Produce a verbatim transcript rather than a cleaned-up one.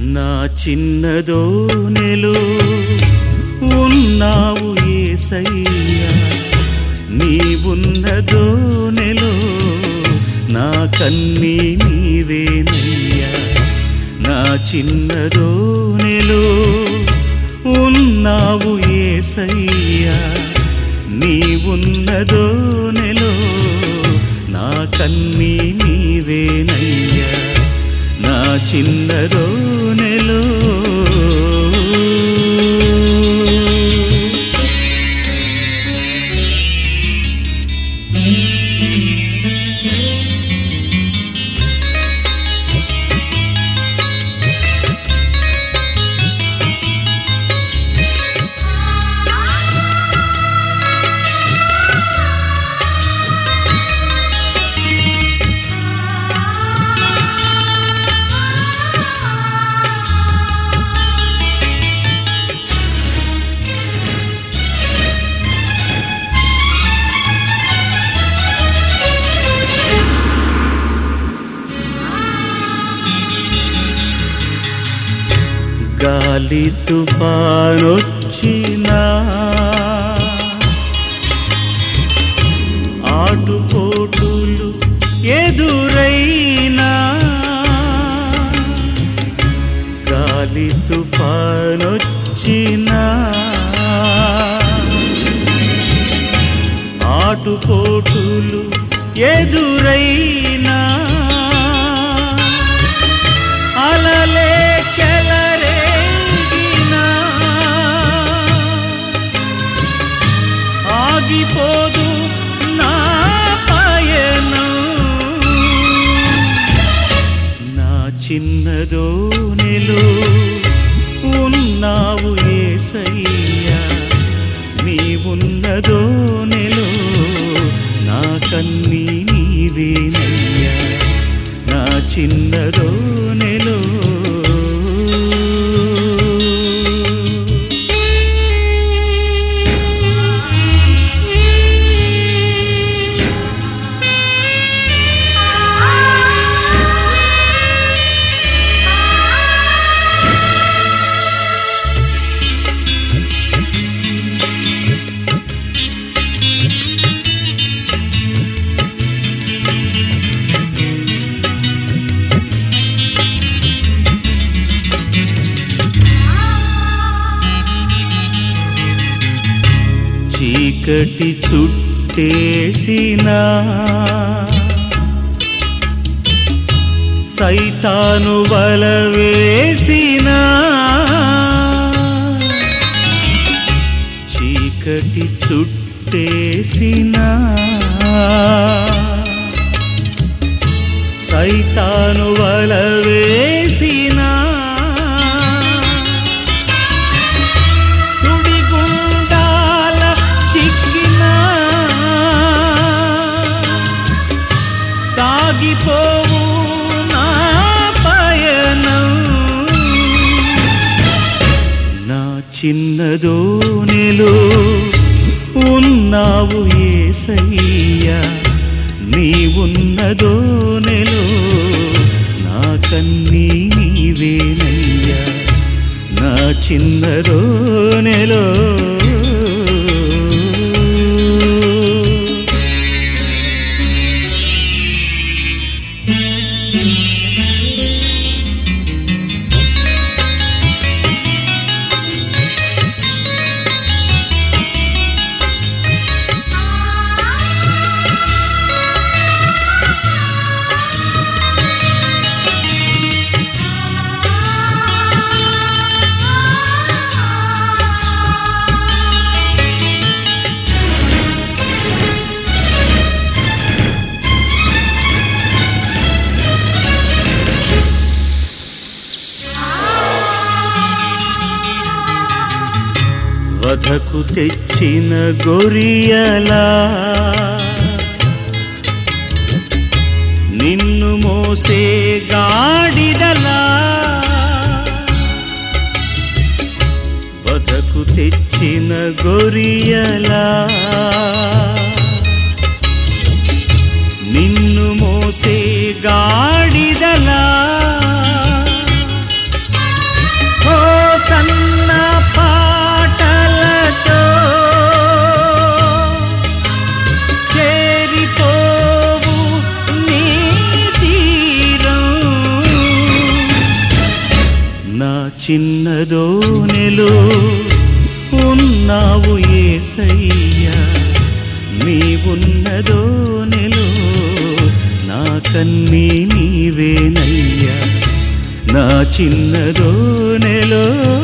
నా చిన్నదోనెలో ఉన్నావు యేసయ్యా, నీవున్నదోనెలో నా కన్నీ నీవేనయ్యా. నా చిన్నదోనెలో ఉన్నావు యేసయ్యా, నీవున్నదోనెలో నా కన్నీ నీవేనయ్యా. నా చిన్నదోనెలో గాలి తుఫానొచ్చినా, ఆటుపోటులు ఎదురైనా, గాలి తుఫానొచ్చినా, ఆటుపోటులు ఎదురైనా, అలలే చెలరేగినా, ఆగిపోదు నా పయనం. నా చిన్నదోనెలో ఉన్నావు యేసయ్యా, నీవున్నదోనెలో నా కన్నీ నీవేనయ్యా. నా చిన్నదోనెలో చీకటి చుట్టేసినా, సైతాను వల వేసినా, చీకటి చుట్టేసినా, సైతాను వల వేసినా, సాగిపోవు నా పయనం. నా చిన్నదోనెలో ఉన్నావు యేసయ్యా, నీవున్నదోనెలో నా కన్నీ నీవేనయ్యా. నా చిన్నదోనెలో వధకు తెచ్చిన గొరియలా, నిన్ను మోసే గాడిదలా, వధకు తెచ్చిన గొరియలా, నిన్ను మోసే గాడిదలా, నా చిన్నదోనెలో ఉన్నావు యేసయ్యా, నీవున్నదోనెలో నా కన్నీ నీవేనయ్యా, నా చిన్నదోనెలో